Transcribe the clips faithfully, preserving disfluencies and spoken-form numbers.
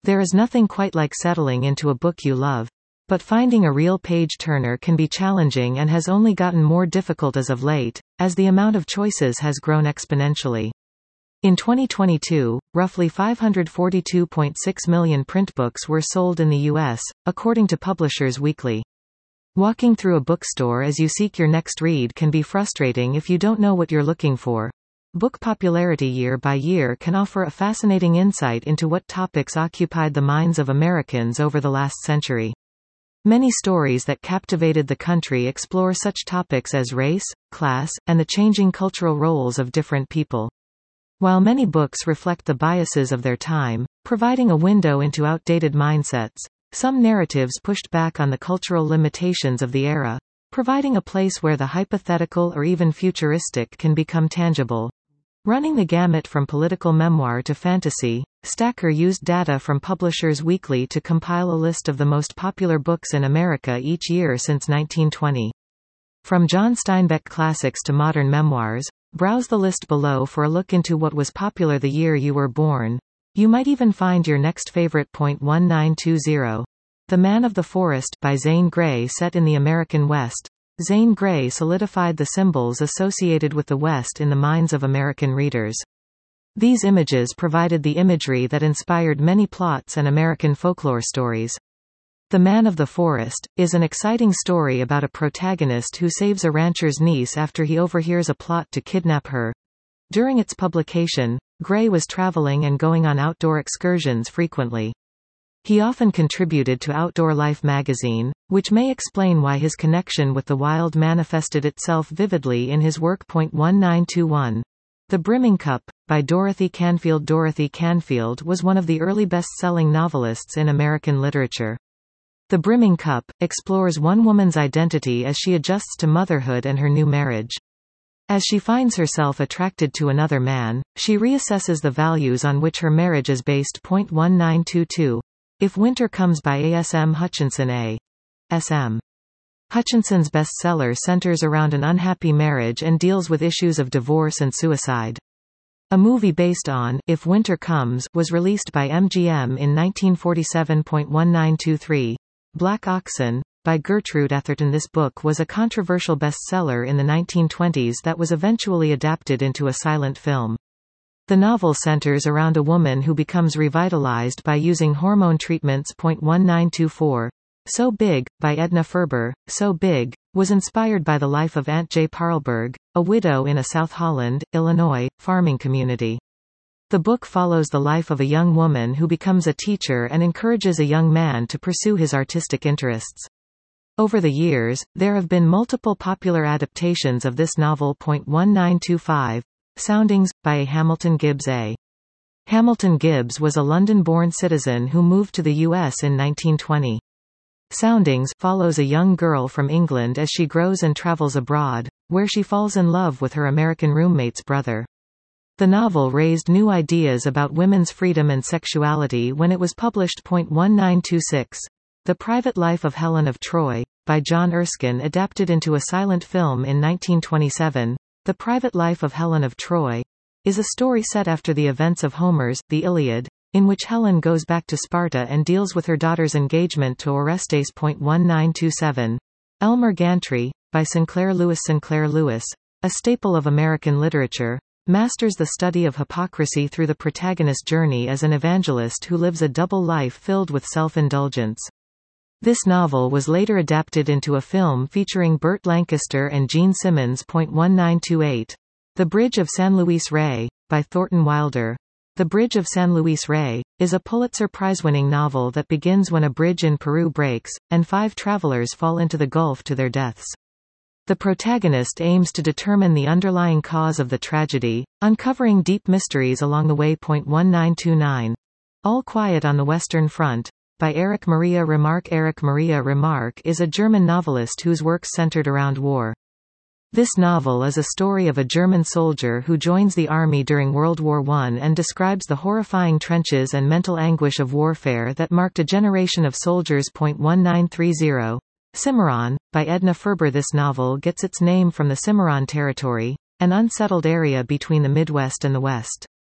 There is nothing quite like settling into a book you love. But finding a real page-turner can be challenging and has only gotten more difficult as of late, as the amount of choices has grown exponentially. In twenty twenty-two, roughly five hundred forty-two point six million print books were sold in the U S, according to Publishers Weekly. Walking through a bookstore as you seek your next read can be frustrating if you don't know what you're looking for. Book popularity year by year can offer a fascinating insight into what topics occupied the minds of Americans over the last century. Many stories that captivated the country explore such topics as race, class, and the changing cultural roles of different people. While many books reflect the biases of their time, providing a window into outdated mindsets, some narratives pushed back on the cultural limitations of the era, providing a place where the hypothetical or even futuristic can become tangible. Running the gamut from political memoir to fantasy, Stacker used data from Publishers Weekly to compile a list of the most popular books in America each year since nineteen twenty. From John Steinbeck classics to modern memoirs, browse the list below for a look into what was popular the year you were born. You might even find your next favorite. nineteen twenty. The Man of the Forest by Zane Grey. Set in the American West, Zane Grey solidified the symbols associated with the West in the minds of American readers. These images provided the imagery that inspired many plots and American folklore stories. The Man of the Forest is an exciting story about a protagonist who saves a rancher's niece after he overhears a plot to kidnap her. During its publication, Grey was traveling and going on outdoor excursions frequently. He often contributed to Outdoor Life magazine, which may explain why his connection with the wild manifested itself vividly in his work. nineteen twenty-one. The Brimming Cup, by Dorothy Canfield. Dorothy Canfield was one of the early best-selling novelists in American literature. The Brimming Cup explores one woman's identity as she adjusts to motherhood and her new marriage. As she finds herself attracted to another man, she reassesses the values on which her marriage is based. nineteen twenty-two. If Winter Comes by A S M Hutchinson. A S M Hutchinson's bestseller centers around an unhappy marriage and deals with issues of divorce and suicide. A movie based on If Winter Comes was released by M G M in nineteen forty-seven. nineteen twenty-three. Black Oxen, by Gertrude Atherton. This book was a controversial bestseller in the nineteen twenties that was eventually adapted into a silent film. The novel centers around a woman who becomes revitalized by using hormone treatments. nineteen twenty-four. So Big, by Edna Ferber. So Big was inspired by the life of Aunt J. Parlberg, a widow in a South Holland, Illinois, farming community. The book follows the life of a young woman who becomes a teacher and encourages a young man to pursue his artistic interests. Over the years, there have been multiple popular adaptations of this novel. nineteen twenty-five. Soundings, by A. Hamilton Gibbs. A. Hamilton Gibbs was a London-born citizen who moved to the U S in nineteen twenty. Soundings follows a young girl from England as she grows and travels abroad, where she falls in love with her American roommate's brother. The novel raised new ideas about women's freedom and sexuality when it was published. nineteen twenty-six. The Private Life of Helen of Troy, by John Erskine. Adapted into a silent film in nineteen twenty-seven, The Private Life of Helen of Troy is a story set after the events of Homer's The Iliad, in which Helen goes back to Sparta and deals with her daughter's engagement to Orestes. nineteen twenty-seven. Elmer Gantry, by Sinclair Lewis. Sinclair Lewis, a staple of American literature, masters the study of hypocrisy through the protagonist's journey as an evangelist who lives a double life filled with self-indulgence. This novel was later adapted into a film featuring Burt Lancaster and Gene Simmons. nineteen twenty-eight. The Bridge of San Luis Rey, by Thornton Wilder. The Bridge of San Luis Rey is a Pulitzer Prize-winning novel that begins when a bridge in Peru breaks, and five travelers fall into the Gulf to their deaths. The protagonist aims to determine the underlying cause of the tragedy, uncovering deep mysteries along the way. nineteen twenty-nine. All Quiet on the Western Front, by Erich Maria Remarque. Erich Maria Remarque is a German novelist whose works centered around war. This novel is a story of a German soldier who joins the army during World War One and describes the horrifying trenches and mental anguish of warfare that marked a generation of soldiers. nineteen thirty. Cimarron, by Edna Ferber. This novel gets its name from the Cimarron Territory, an unsettled area between the Midwest and the West.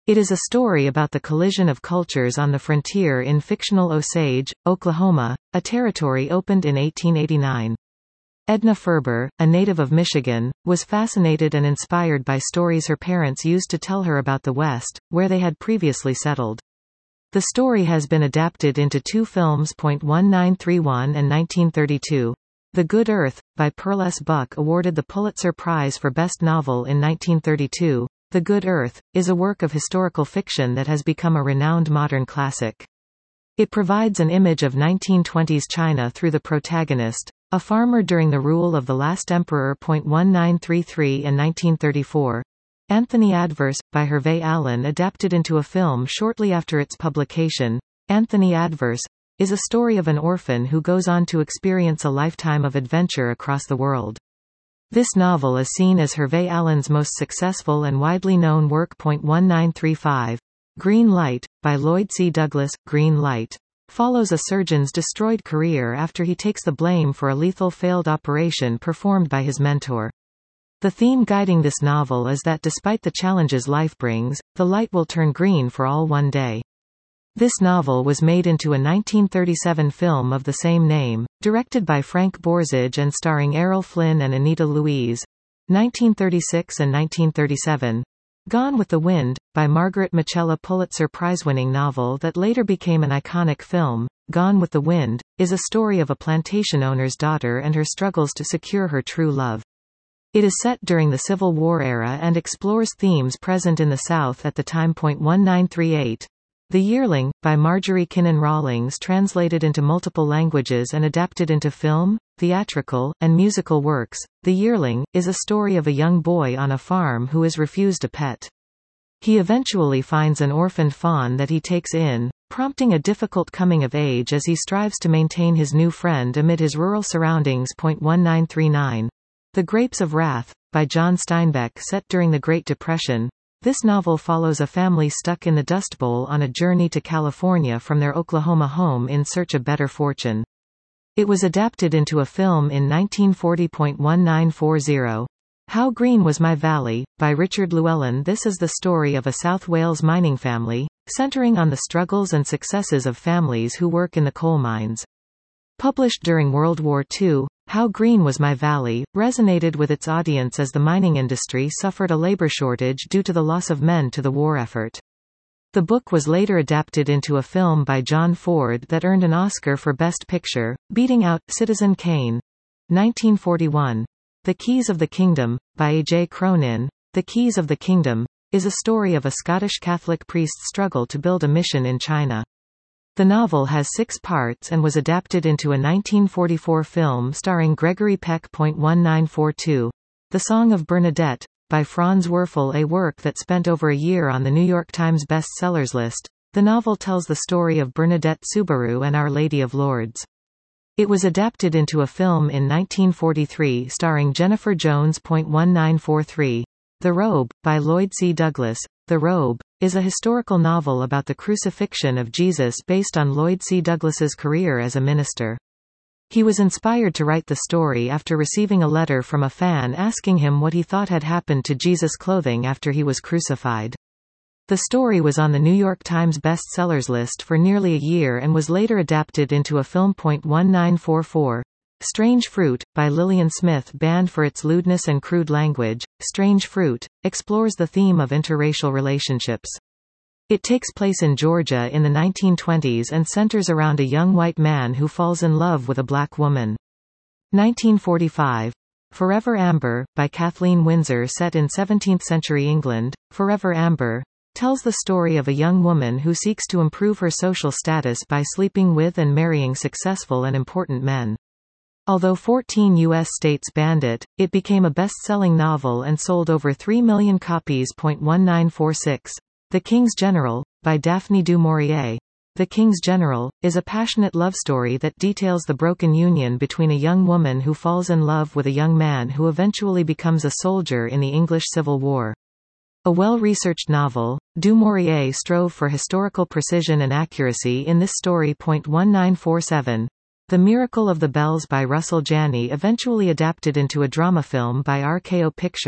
It is a story about the collision of cultures on the frontier in fictional Osage, Oklahoma, a territory opened in eighteen eighty-nine. Edna Ferber, a native of Michigan, was fascinated and inspired by stories her parents used to tell her about the West, where they had previously settled. The story has been adapted into two films. nineteen thirty-one and nineteen thirty-two. The Good Earth, by Pearl S. Buck, awarded the Pulitzer Prize for Best Novel in nineteen thirty-two. The Good Earth is a work of historical fiction that has become a renowned modern classic. It provides an image of nineteen twenties China through the protagonist, a farmer during the rule of the last emperor. nineteen thirty-three and nineteen thirty-four. Anthony Adverse, by Hervé Allen, adapted into a film shortly after its publication. Anthony Adverse is a story of an orphan who goes on to experience a lifetime of adventure across the world. This novel is seen as Hervé Allen's most successful and widely known work. nineteen thirty-five. Green Light, by Lloyd C. Douglas. Green Light follows a surgeon's destroyed career after he takes the blame for a lethal failed operation performed by his mentor. The theme guiding this novel is that despite the challenges life brings, the light will turn green for all one day. This novel was made into a nineteen thirty-seven film of the same name, directed by Frank Borzage and starring Errol Flynn and Anita Louise. nineteen thirty-six and nineteen thirty-seven. Gone with the Wind, by Margaret Mitchell. A Pulitzer Prize-winning novel that later became an iconic film, Gone with the Wind, is a story of a plantation owner's daughter and her struggles to secure her true love. It is set during the Civil War era and explores themes present in the South at the time. nineteen thirty-eight. The Yearling, by Marjorie Kinnan Rawlings, translated into multiple languages and adapted into film, theatrical, and musical works. The Yearling is a story of a young boy on a farm who is refused a pet. He eventually finds an orphaned fawn that he takes in, prompting a difficult coming of age as he strives to maintain his new friend amid his rural surroundings. nineteen thirty-nine. The Grapes of Wrath, by John Steinbeck, set during the Great Depression. This novel follows a family stuck in the Dust Bowl on a journey to California from their Oklahoma home in search of better fortune. It was adapted into a film in nineteen forty. nineteen forty. How Green Was My Valley, by Richard Llewellyn. This is the story of a South Wales mining family, centering on the struggles and successes of families who work in the coal mines. Published during World War Two, How Green Was My Valley resonated with its audience as the mining industry suffered a labor shortage due to the loss of men to the war effort. The book was later adapted into a film by John Ford that earned an Oscar for Best Picture, beating out Citizen Kane. nineteen forty-one. The Keys of the Kingdom, by A J Cronin. The Keys of the Kingdom is a story of a Scottish Catholic priest's struggle to build a mission in China. The novel has six parts and was adapted into a nineteen forty-four film starring Gregory Peck. nineteen forty-two. The Song of Bernadette, by Franz Werfel. A work that spent over a year on the New York Times bestsellers list. The novel tells the story of Bernadette Subaru and Our Lady of Lourdes. It was adapted into a film in nineteen forty-three starring Jennifer Jones. nineteen forty-three. The Robe, by Lloyd C. Douglas. The Robe is a historical novel about the crucifixion of Jesus based on Lloyd C. Douglas's career as a minister. He was inspired to write the story after receiving a letter from a fan asking him what he thought had happened to Jesus' clothing after he was crucified. The story was on the New York Times bestsellers list for nearly a year and was later adapted into a film. nineteen forty-four. Strange Fruit, by Lillian Smith. Banned for its lewdness and crude language, Strange Fruit explores the theme of interracial relationships. It takes place in Georgia in the nineteen twenties and centers around a young white man who falls in love with a black woman. nineteen forty-five. Forever Amber, by Kathleen Windsor. Set in seventeenth century England, Forever Amber tells the story of a young woman who seeks to improve her social status by sleeping with and marrying successful and important men. Although fourteen U S states banned it, it became a best-selling novel and sold over three million copies. nineteen forty-six. The King's General, by Daphne du Maurier. The King's General is a passionate love story that details the broken union between a young woman who falls in love with a young man who eventually becomes a soldier in the English Civil War. A well-researched novel, du Maurier strove for historical precision and accuracy in this story. nineteen forty-seven. The Miracle of the Bells, by Russell Janney, eventually adapted into a drama film by R K O Pictures.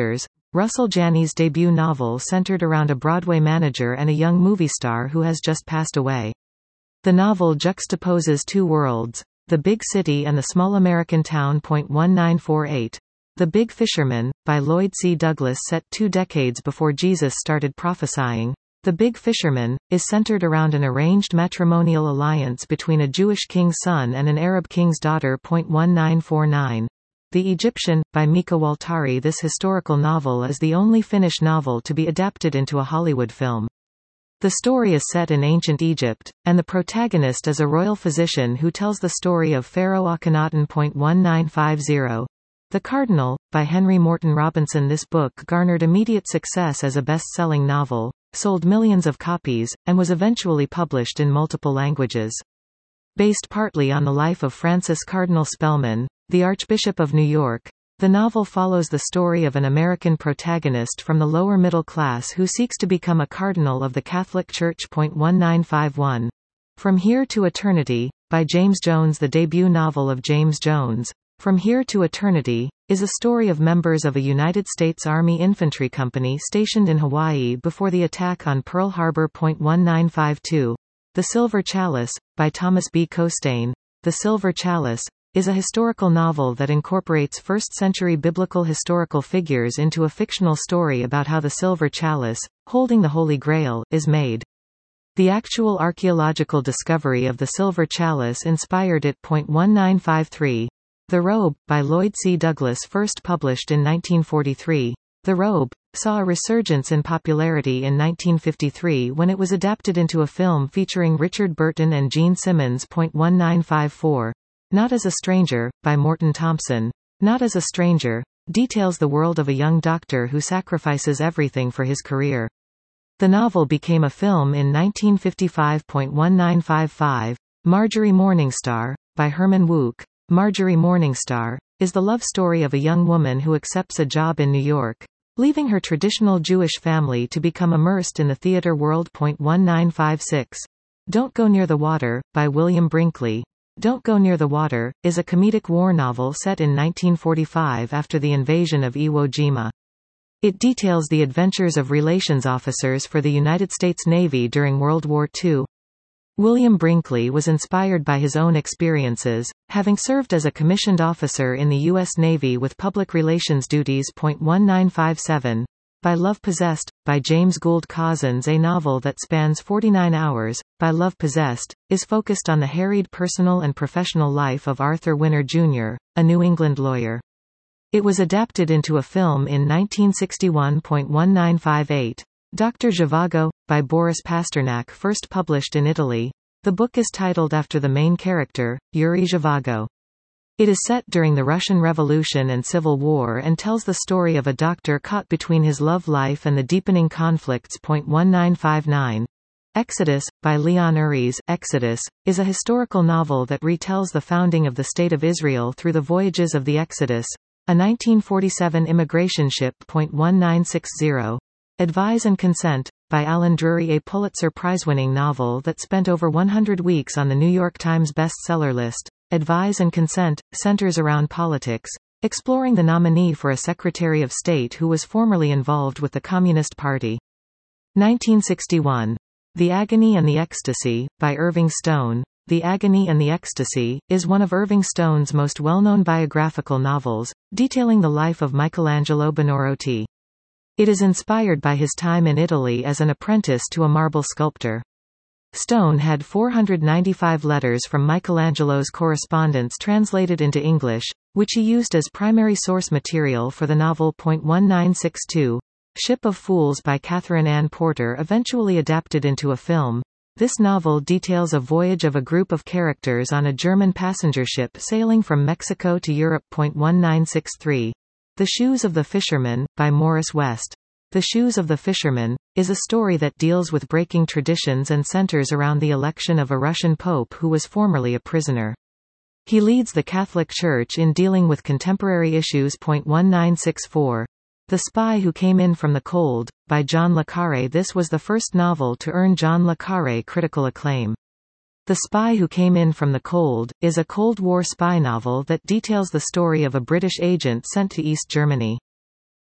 Russell Janney's debut novel centered around a Broadway manager and a young movie star who has just passed away. The novel juxtaposes two worlds, the big city and the small American town. nineteen forty-eight. The Big Fisherman, by Lloyd C. Douglas, set two decades before Jesus started prophesying. The Big Fisherman is centered around an arranged matrimonial alliance between a Jewish king's son and an Arab king's daughter. nineteen forty-nine. The Egyptian, by Mika Waltari. This historical novel is the only Finnish novel to be adapted into a Hollywood film. The story is set in ancient Egypt, and the protagonist is a royal physician who tells the story of Pharaoh Akhenaten. nineteen fifty. The Cardinal, by Henry Morton Robinson. This book garnered immediate success as a best-selling novel, sold millions of copies, and was eventually published in multiple languages. Based partly on the life of Francis Cardinal Spellman, the Archbishop of New York, the novel follows the story of an American protagonist from the lower middle class who seeks to become a cardinal of the Catholic Church. nineteen fifty-one. From Here to Eternity, by James Jones. The debut novel of James Jones, From Here to Eternity, is a story of members of a United States Army infantry company stationed in Hawaii before the attack on Pearl Harbor. nineteen fifty-two. The Silver Chalice, by Thomas B. Costain. The Silver Chalice is a historical novel that incorporates first-century biblical historical figures into a fictional story about how the silver chalice, holding the Holy Grail, is made. The actual archaeological discovery of the silver chalice inspired it. nineteen fifty-three. The Robe, by Lloyd C. Douglas. First published in nineteen forty-three, The Robe saw a resurgence in popularity in nineteen fifty-three when it was adapted into a film featuring Richard Burton and Gene Simmons. nineteen fifty-four. Not as a Stranger, by Morton Thompson. Not as a Stranger details the world of a young doctor who sacrifices everything for his career. The novel became a film in nineteen fifty-five. nineteen fifty-five. Marjorie Morningstar, by Herman Wouk. Marjorie Morningstar is the love story of a young woman who accepts a job in New York, leaving her traditional Jewish family to become immersed in the theater world. nineteen fifty-six. Don't Go Near the Water, by William Brinkley. Don't Go Near the Water is a comedic war novel set in nineteen forty-five after the invasion of Iwo Jima. It details the adventures of relations officers for the United States Navy during World War Two. William Brinkley was inspired by his own experiences, having served as a commissioned officer in the U S Navy with public relations duties. nineteen fifty-seven. By Love Possessed, by James Gould Cozzens. A novel that spans forty-nine hours, By Love Possessed, is focused on the harried personal and professional life of Arthur Winner Junior, a New England lawyer. It was adapted into a film in nineteen sixty-one. nineteen fifty-eight. Doctor Zhivago, by Boris Pasternak. First published in Italy. The book is titled after the main character, Yuri Zhivago. It is set during the Russian Revolution and Civil War and tells the story of a doctor caught between his love life and the deepening conflicts. nineteen fifty-nine. Exodus, by Leon Uris. Exodus is a historical novel that retells the founding of the State of Israel through the voyages of the Exodus, a nineteen forty-seven immigration ship. nineteen sixty. Advise and Consent, by Alan Drury. A Pulitzer Prize-winning novel that spent over one hundred weeks on the New York Times bestseller list. Advise and Consent centers around politics, exploring the nominee for a Secretary of State who was formerly involved with the Communist Party. nineteen sixty-one. The Agony and the Ecstasy, by Irving Stone. The Agony and the Ecstasy is one of Irving Stone's most well-known biographical novels, detailing the life of Michelangelo Buonarroti. It is inspired by his time in Italy as an apprentice to a marble sculptor. Stone had four hundred ninety-five letters from Michelangelo's correspondence translated into English, which he used as primary source material for the novel. nineteen sixty-two. Ship of Fools, by Catherine Ann Porter. Eventually adapted into a film. This novel details a voyage of a group of characters on a German passenger ship sailing from Mexico to Europe. nineteen sixty-three. The Shoes of the Fisherman, by Morris West. The Shoes of the Fisherman is a story that deals with breaking traditions and centers around the election of a Russian pope who was formerly a prisoner. He leads the Catholic Church in dealing with contemporary issues. nineteen sixty-four. The Spy Who Came In From the Cold, by John le Carré. This was the first novel to earn John le Carré critical acclaim. The Spy Who Came In From the Cold is a Cold War spy novel that details the story of a British agent sent to East Germany.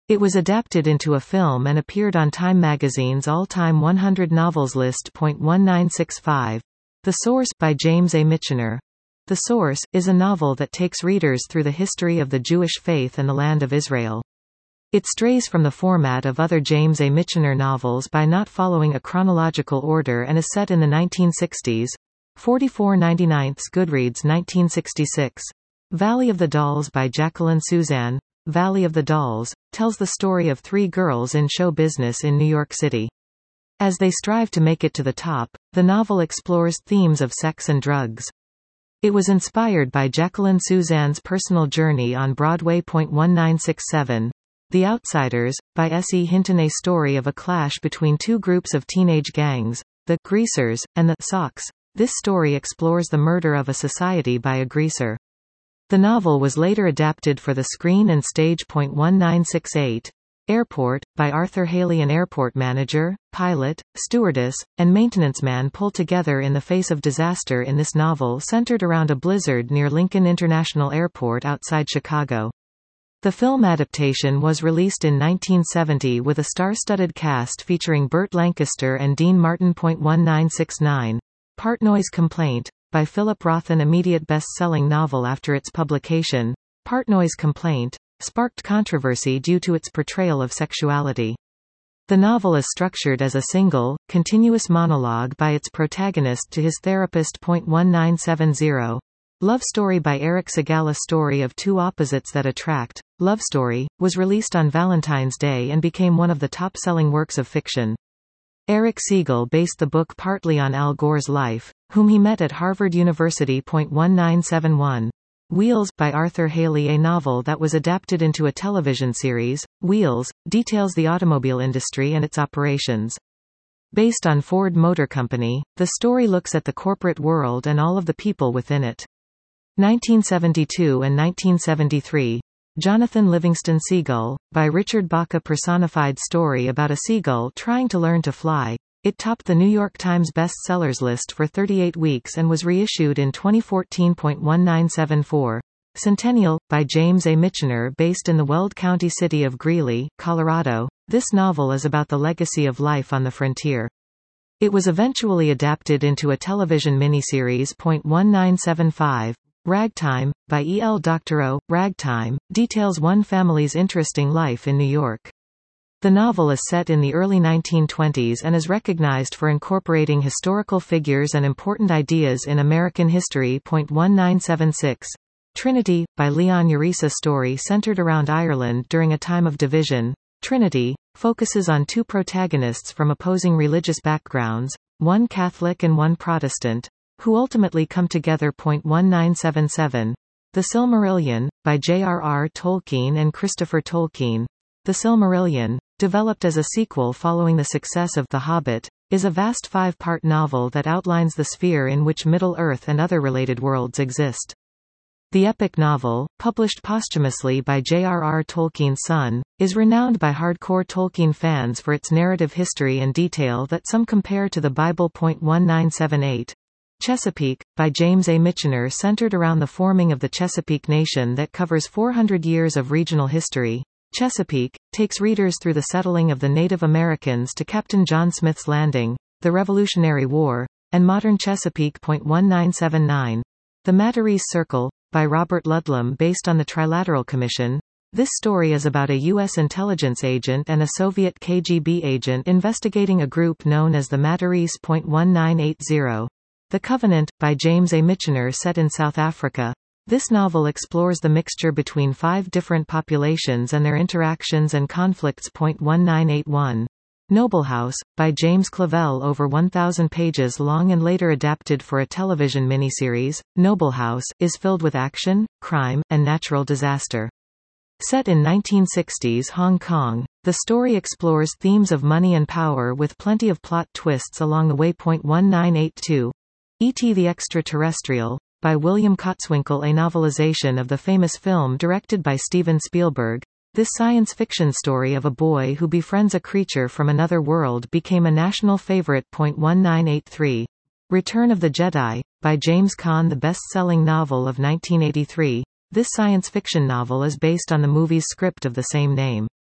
It was adapted into a film and appeared on Time magazine's All-Time one hundred Novels list. nineteen sixty-five. The Source, by James A. Michener. The Source is a novel that takes readers through the history of the Jewish faith and the land of Israel. It strays from the format of other James A. Michener novels by not following a chronological order and is set in the nineteen sixties. forty-four ninety-nine Goodreads nineteen sixty-six. Valley of the Dolls by Jacqueline Suzanne. Valley of the Dolls tells the story of three girls in show business in New York City. As they strive to make it to the top, the novel explores themes of sex and drugs. It was inspired by Jacqueline Suzanne's personal journey on Broadway. nineteen sixty-seven. The Outsiders, by S E Hinton. A story of a clash between two groups of teenage gangs, the Greasers and the Sox. This story explores the murder of a society by a greaser. The novel was later adapted for the screen and stage. nineteen sixty-eight. Airport, by Arthur Haley. An airport manager, pilot, stewardess, and maintenance man pull together in the face of disaster in this novel centered around a blizzard near Lincoln International Airport outside Chicago. The film adaptation was released in nineteen seventy with a star-studded cast featuring Burt Lancaster and Dean Martin. nineteen sixty-nine. Partnoy's Complaint, by Philip Roth. An immediate best-selling novel after its publication, Partnoy's Complaint sparked controversy due to its portrayal of sexuality. The novel is structured as a single, continuous monologue by its protagonist to his therapist. nineteen seventy. Love Story by Eric Segal. A story of two opposites that attract, Love Story, was released on Valentine's Day and became one of the top-selling works of fiction. Eric Segal based the book partly on Al Gore's life, whom he met at Harvard University. nineteen seventy-one. Wheels, by Arthur Haley. A novel that was adapted into a television series, Wheels, details the automobile industry and its operations. Based on Ford Motor Company, the story looks at the corporate world and all of the people within it. nineteen seventy-two and nineteen seventy-three. Jonathan Livingston Seagull, by Richard Bach. A personified story about a seagull trying to learn to fly. It topped the New York Times bestsellers list for thirty-eight weeks and was reissued in twenty fourteen. nineteen seventy-four. Centennial, by James A. Michener. Based in the Weld County city of Greeley, Colorado, this novel is about the legacy of life on the frontier. It was eventually adapted into a television miniseries. nineteen seventy-five. Ragtime, by E. L. Doctorow. Ragtime details one family's interesting life in New York. The novel is set in the early nineteen twenties and is recognized for incorporating historical figures and important ideas in American history. nineteen seventy-six. Trinity, by Leon Uris. A story centered around Ireland during a time of division. Trinity focuses on two protagonists from opposing religious backgrounds, one Catholic and one Protestant, who ultimately come together. nineteen seventy-seven. The Silmarillion, by J R R Tolkien and Christopher Tolkien. The Silmarillion, developed as a sequel following the success of The Hobbit, is a vast five-part novel that outlines the sphere in which Middle-earth and other related worlds exist. The epic novel, published posthumously by J R R Tolkien's son, is renowned by hardcore Tolkien fans for its narrative history and detail that some compare to the Bible. nineteen seventy-eight. Chesapeake, by James A. Michener. Centered around the forming of the Chesapeake Nation that covers four hundred years of regional history. Chesapeake takes readers through the settling of the Native Americans to Captain John Smith's Landing, the Revolutionary War, and modern Chesapeake. nineteen seventy-nine. The Matarese Circle, by Robert Ludlum. Based on the Trilateral Commission, this story is about a U S intelligence agent and a Soviet K G B agent investigating a group known as the Matarese. nineteen eighty. The Covenant, by James A. Michener. Set in South Africa. This novel explores the mixture between five different populations and their interactions and conflicts. nineteen eighty-one. Noble House, by James Clavell. Over one thousand pages long and later adapted for a television miniseries, Noble House is filled with action, crime, and natural disaster. Set in nineteen sixties Hong Kong, the story explores themes of money and power with plenty of plot twists along the way. nineteen eighty-two. E T the Extraterrestrial, by William Kotzwinkle. A novelization of the famous film directed by Steven Spielberg. This science fiction story of a boy who befriends a creature from another world became a national favorite. nineteen eighty-three. Return of the Jedi, by James Caan. The best-selling novel of nineteen eighty-three, this science fiction novel is based on the movie's script of the same name.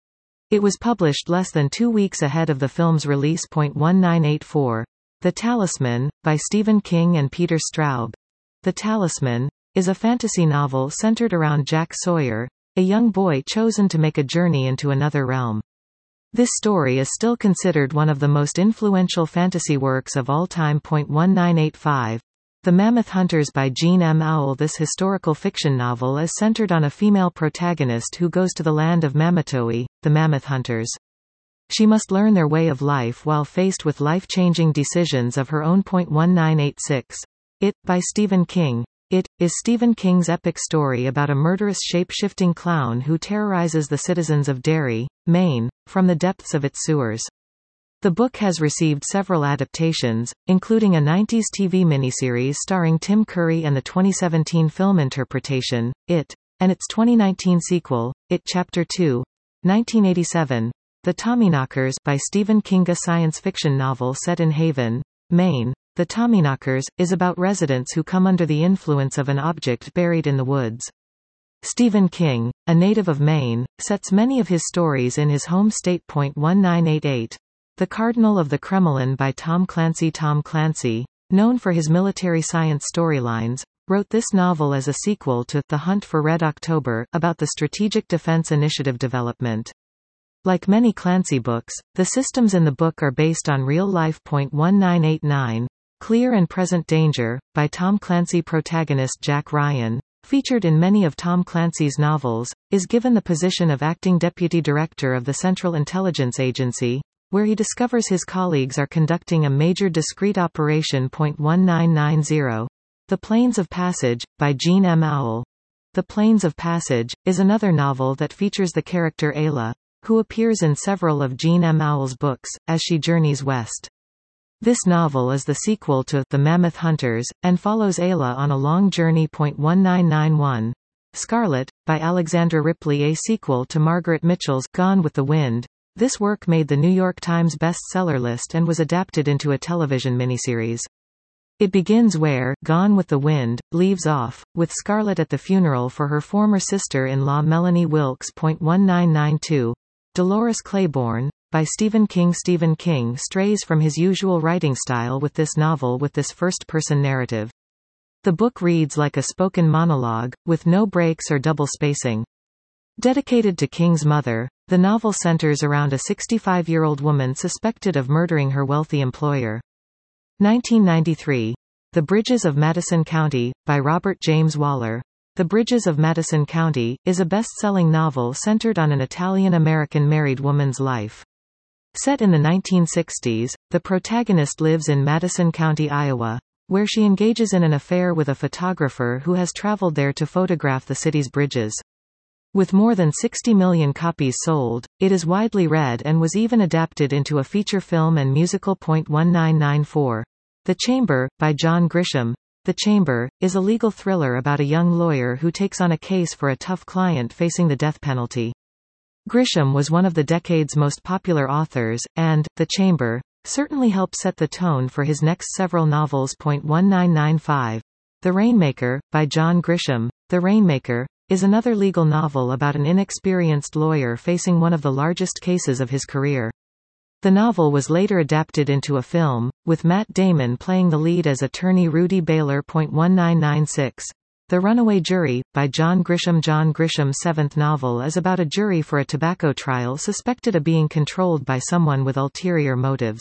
It was published less than two weeks ahead of the film's release. nineteen eighty-four. The Talisman, by Stephen King and Peter Straub. The Talisman is a fantasy novel centered around Jack Sawyer, a young boy chosen to make a journey into another realm. This story is still considered one of the most influential fantasy works of all time. nineteen eighty-five. The Mammoth Hunters by Jean M. Auel. This historical fiction novel is centered on a female protagonist who goes to the land of Mamatowi, the Mammoth Hunters. She must learn their way of life while faced with life-changing decisions of her own. nineteen eighty-six. It, by Stephen King. It is Stephen King's epic story about a murderous shape-shifting clown who terrorizes the citizens of Derry, Maine, from the depths of its sewers. The book has received several adaptations, including a nineties T V miniseries starring Tim Curry and the twenty seventeen film interpretation, It, and its twenty nineteen sequel, It Chapter two. nineteen eighty-seven. The Tommyknockers by Stephen King. A science fiction novel set in Haven, Maine. The Tommyknockers is about residents who come under the influence of an object buried in the woods. Stephen King, a native of Maine, sets many of his stories in his home state. nineteen eighty-eight. The Cardinal of the Kremlin by Tom Clancy. Tom Clancy, known for his military science storylines, wrote this novel as a sequel to The Hunt for Red October, about the Strategic Defense Initiative development. Like many Clancy books, the systems in the book are based on real life. nineteen eighty-nine. Clear and Present Danger, by Tom Clancy. Protagonist Jack Ryan, featured in many of Tom Clancy's novels, is given the position of acting deputy director of the Central Intelligence Agency, where he discovers his colleagues are conducting a major discrete operation. nineteen ninety. The Plains of Passage, by Jean M. Auel. The Plains of Passage is another novel that features the character Ayla, who appears in several of Jean M. Auel's books, as she journeys west. This novel is the sequel to The Mammoth Hunters, and follows Ayla on a long journey. nineteen ninety-one. Scarlet, by Alexandra Ripley. A sequel to Margaret Mitchell's Gone with the Wind. This work made the New York Times bestseller list and was adapted into a television miniseries. It begins where Gone with the Wind leaves off, with Scarlet at the funeral for her former sister-in-law Melanie Wilkes. nineteen ninety-two. Dolores Claiborne, by Stephen King. Stephen King strays from his usual writing style with this novel with this first-person narrative. The book reads like a spoken monologue, with no breaks or double spacing. Dedicated to King's mother, the novel centers around a sixty-five-year-old woman suspected of murdering her wealthy employer. nineteen ninety-three. The Bridges of Madison County, by Robert James Waller. The Bridges of Madison County is a best-selling novel centered on an Italian-American married woman's life. Set in the nineteen sixties, the protagonist lives in Madison County, Iowa, where she engages in an affair with a photographer who has traveled there to photograph the city's bridges. With more than sixty million copies sold, it is widely read and was even adapted into a feature film and musical. nineteen ninety-four. The Chamber, by John Grisham. The Chamber is a legal thriller about a young lawyer who takes on a case for a tough client facing the death penalty. Grisham was one of the decade's most popular authors, and The Chamber certainly helped set the tone for his next several novels. nineteen ninety-five. The Rainmaker, by John Grisham. The Rainmaker is another legal novel about an inexperienced lawyer facing one of the largest cases of his career. The novel was later adapted into a film, with Matt Damon playing the lead as attorney Rudy Baylor. nineteen ninety-six. The Runaway Jury, by John Grisham. John Grisham's seventh novel is about a jury for a tobacco trial suspected of being controlled by someone with ulterior motives.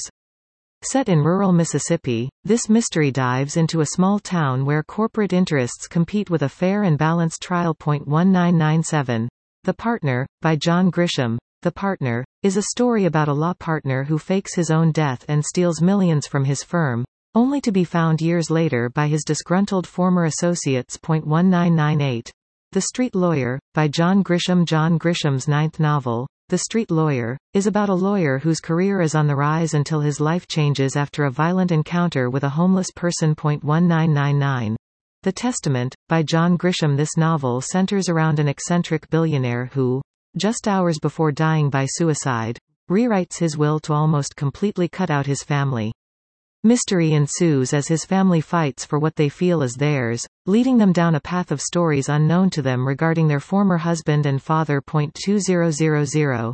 Set in rural Mississippi, this mystery dives into a small town where corporate interests compete with a fair and balanced trial. nineteen ninety-seven. The Partner, by John Grisham. The Partner is a story about a law partner who fakes his own death and steals millions from his firm, only to be found years later by his disgruntled former associates. nineteen ninety-eight. The Street Lawyer, by John Grisham. John Grisham's ninth novel, The Street Lawyer, is about a lawyer whose career is on the rise until his life changes after a violent encounter with a homeless person. nineteen ninety-nine. The Testament, by John Grisham. This novel centers around an eccentric billionaire who, just hours before dying by suicide, rewrites his will to almost completely cut out his family. Mystery ensues as his family fights for what they feel is theirs, leading them down a path of stories unknown to them regarding their former husband and father. two thousand.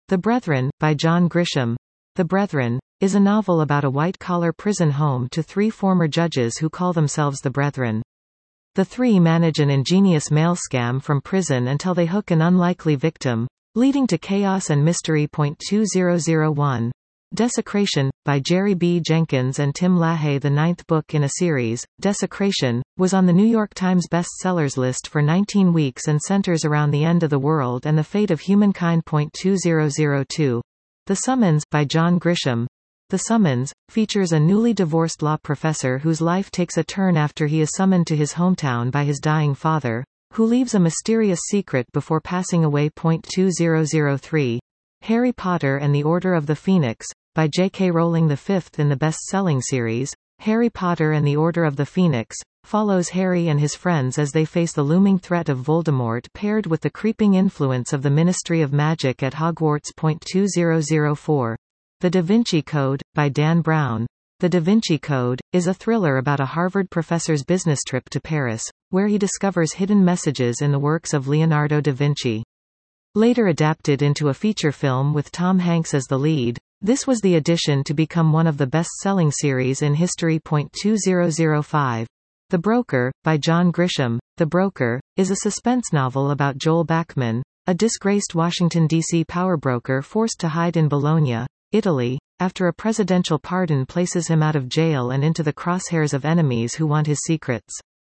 The Brethren, by John Grisham. The Brethren is a novel about a white-collar prison home to three former judges who call themselves the Brethren. The three manage an ingenious mail scam from prison until they hook an unlikely victim, leading to chaos and mystery. two thousand one. Desecration, by Jerry B. Jenkins and Tim LaHaye. The ninth book in a series, Desecration, was on the New York Times bestsellers list for nineteen weeks and centers around the end of the world and the fate of humankind. two thousand two. The Summons, by John Grisham. The Summons features a newly divorced law professor whose life takes a turn after he is summoned to his hometown by his dying father, who leaves a mysterious secret before passing away. two thousand three. Harry Potter and the Order of the Phoenix, by J K Rowling. The fifth in the best-selling series, Harry Potter and the Order of the Phoenix, follows Harry and his friends as they face the looming threat of Voldemort paired with the creeping influence of the Ministry of Magic at Hogwarts. two thousand four. The Da Vinci Code, by Dan Brown. The Da Vinci Code is a thriller about a Harvard professor's business trip to Paris, where he discovers hidden messages in the works of Leonardo da Vinci. Later adapted into a feature film with Tom Hanks as the lead, this was the addition to become one of the best-selling series in history. two thousand five. The Broker, by John Grisham. The Broker is a suspense novel about Joel Bachman, a disgraced Washington, D C power broker forced to hide in Bologna, Italy, after a presidential pardon places him out of jail and into the crosshairs of enemies who want his secrets.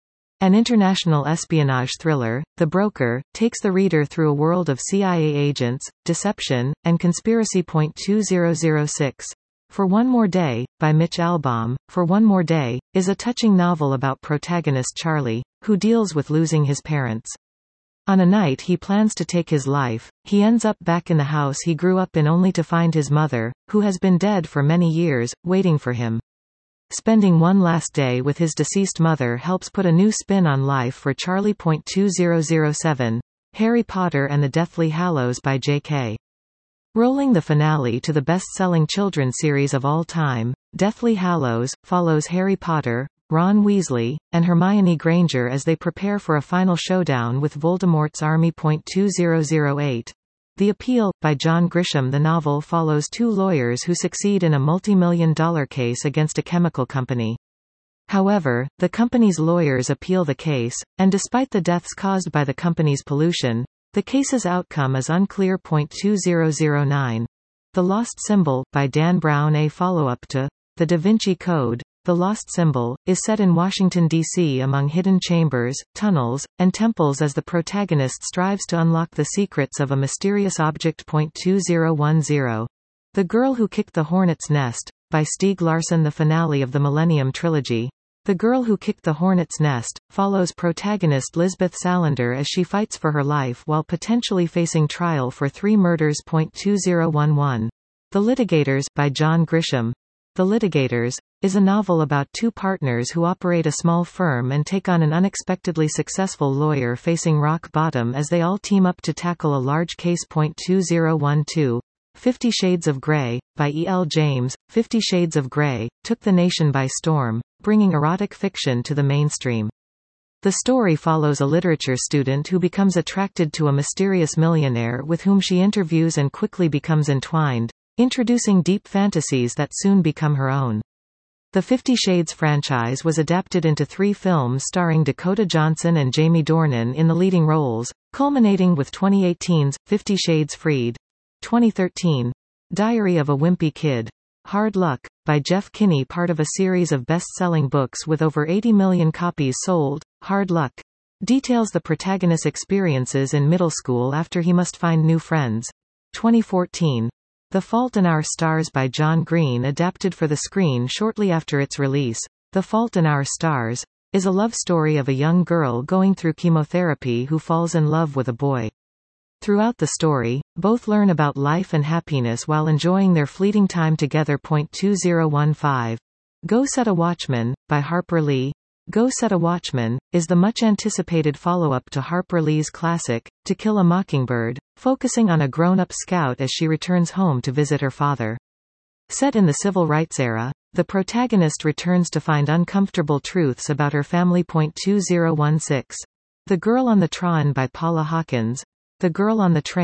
An international espionage thriller, The Broker takes the reader through a world of C I A agents, deception, and conspiracy. two thousand six. For One More Day, by Mitch Albom. For One More Day is a touching novel about protagonist Charlie, who deals with losing his parents. On a night he plans to take his life, he ends up back in the house he grew up in only to find his mother, who has been dead for many years, waiting for him. Spending one last day with his deceased mother helps put a new spin on life for Charlie. two thousand seven. Harry Potter and the Deathly Hallows, by J K Rowling. The finale to the best-selling children's series of all time, Deathly Hallows, follows Harry Potter, Ron Weasley, and Hermione Granger as they prepare for a final showdown with Voldemort's army. two thousand eight. The Appeal, by John Grisham. The novel follows two lawyers who succeed in a multi-million dollar case against a chemical company. However, the company's lawyers appeal the case, and despite the deaths caused by the company's pollution, the case's outcome is unclear. two thousand nine. The Lost Symbol, by Dan Brown. A follow-up to The Da Vinci Code, The Lost Symbol is set in Washington, D C among hidden chambers, tunnels, and temples as the protagonist strives to unlock the secrets of a mysterious object. two thousand ten. The Girl Who Kicked the Hornet's Nest, by Stieg Larsson. The finale of the Millennium Trilogy, The Girl Who Kicked the Hornet's Nest, follows protagonist Lisbeth Salander as she fights for her life while potentially facing trial for three murders. two thousand eleven. The Litigators, by John Grisham. The Litigators is a novel about two partners who operate a small firm and take on an unexpectedly successful lawyer facing rock bottom as they all team up to tackle a large case. two thousand twelve. Fifty Shades of Grey, by E. L. James. Fifty Shades of Grey took the nation by storm, bringing erotic fiction to the mainstream. The story follows a literature student who becomes attracted to a mysterious millionaire with whom she interviews and quickly becomes entwined, introducing deep fantasies that soon become her own. The Fifty Shades franchise was adapted into three films starring Dakota Johnson and Jamie Dornan in the leading roles, culminating with twenty eighteen's Fifty Shades Freed. twenty thirteen. Diary of a Wimpy Kid. Hard Luck, by Jeff Kinney. Part of a series of best-selling books with over eighty million copies sold, Hard Luck details the protagonist's experiences in middle school after he must find new friends. twenty fourteen. The Fault in Our Stars, by John Green. Adapted for the screen shortly after its release, The Fault in Our Stars is a love story of a young girl going through chemotherapy who falls in love with a boy. Throughout the story, both learn about life and happiness while enjoying their fleeting time together. two thousand fifteen. Go Set a Watchman, by Harper Lee. Go Set a Watchman is the much-anticipated follow-up to Harper Lee's classic, To Kill a Mockingbird, focusing on a grown-up scout as she returns home to visit her father. Set in the civil rights era, the protagonist returns to find uncomfortable truths about her family. two thousand sixteen. The Girl on the Train, by Paula Hawkins. The Girl on the Train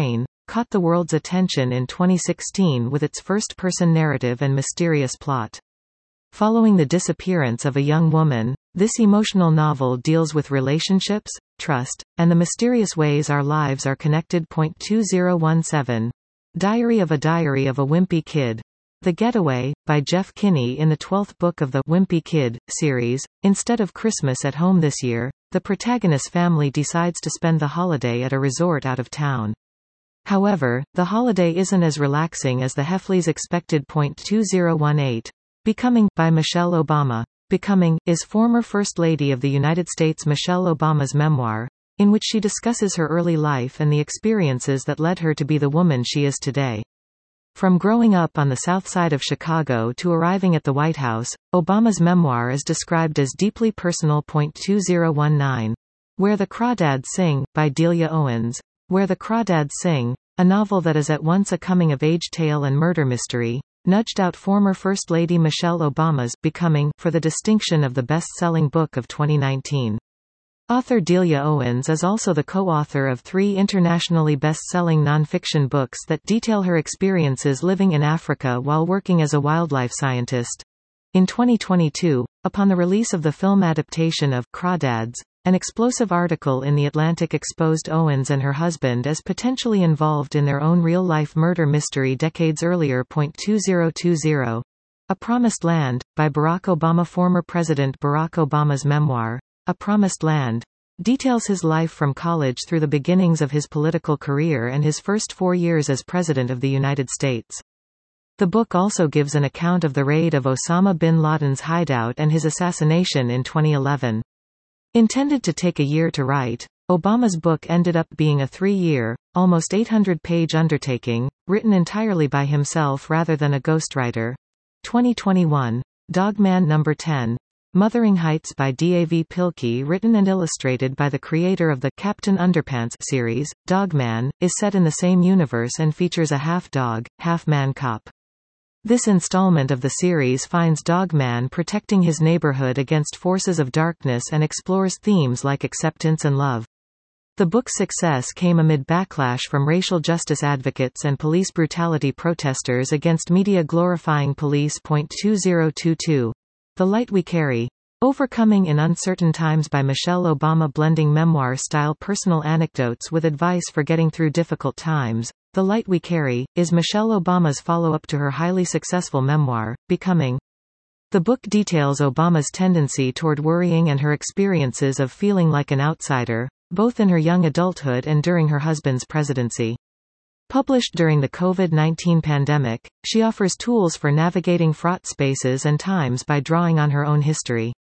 caught the world's attention in twenty sixteen with its first-person narrative and mysterious plot. Following the disappearance of a young woman, this emotional novel deals with relationships, trust, and the mysterious ways our lives are connected. two thousand seventeen. Diary of a Diary of a Wimpy Kid. The Getaway, by Jeff Kinney. In the twelfth book of the Wimpy Kid series, instead of Christmas at home this year, the protagonist's family decides to spend the holiday at a resort out of town. However, the holiday isn't as relaxing as the Heffleys expected. two thousand eighteen. Becoming, by Michelle Obama. Becoming, is former First Lady of the United States Michelle Obama's memoir, in which she discusses her early life and the experiences that led her to be the woman she is today. From growing up on the South Side of Chicago to arriving at the White House, Obama's memoir is described as deeply personal. two thousand nineteen. Where the Crawdads Sing, by Delia Owens. Where the Crawdads Sing, a novel that is at once a coming-of-age tale and murder mystery, nudged out former First Lady Michelle Obama's Becoming for the distinction of the best-selling book of twenty nineteen. Author Delia Owens is also the co-author of three internationally best-selling nonfiction books that detail her experiences living in Africa while working as a wildlife scientist. In twenty twenty-two, upon the release of the film adaptation of Crawdads, an explosive article in The Atlantic exposed Owens and her husband as potentially involved in their own real-life murder mystery decades earlier. two thousand twenty. A Promised Land, by Barack Obama. Former President Barack Obama's memoir, A Promised Land, details his life from college through the beginnings of his political career and his first four years as President of the United States. The book also gives an account of the raid of Osama bin Laden's hideout and his assassination in twenty eleven. Intended to take a year to write, Obama's book ended up being a three-year, almost eight hundred page undertaking, written entirely by himself rather than a ghostwriter. twenty twenty-one. Dogman Number ten. Mothering Heights by Dav Pilkey. Written and illustrated by the creator of the Captain Underpants series, Dogman, is set in the same universe and features a half-dog, half-man cop. This installment of the series finds Dogman protecting his neighborhood against forces of darkness and explores themes like acceptance and love. The book's success came amid backlash from racial justice advocates and police brutality protesters against media glorifying police. two thousand twenty-two. The Light We Carry. Overcoming in Uncertain Times by Michelle Obama. Blending memoir-style personal anecdotes with advice for getting through difficult times, The Light We Carry is Michelle Obama's follow-up to her highly successful memoir, Becoming. The book details Obama's tendency toward worrying and her experiences of feeling like an outsider, both in her young adulthood and during her husband's presidency. Published during the COVID nineteen pandemic, she offers tools for navigating fraught spaces and times by drawing on her own history.